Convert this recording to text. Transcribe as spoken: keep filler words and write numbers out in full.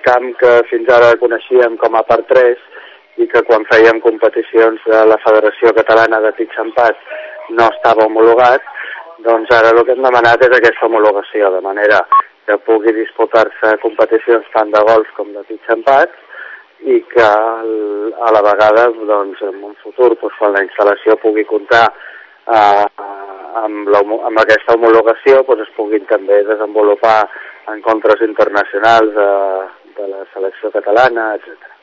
camp que fins ara coneixíem com a part tres i que quan fèiem competicions de la Federació Catalana de Pitch and Pad no estava homologat, doncs ara el que hem demanat és aquesta homologació, de manera que pugui disputar-se competicions tant de golf com de pitch and pad i que a la vegada, doncs, en un futur, doncs, quan la instal·lació pugui comptar eh, amb, la, amb aquesta homologació, doncs es puguin també desenvolupar encontres internacionals de, de la selecció catalana, etcètera.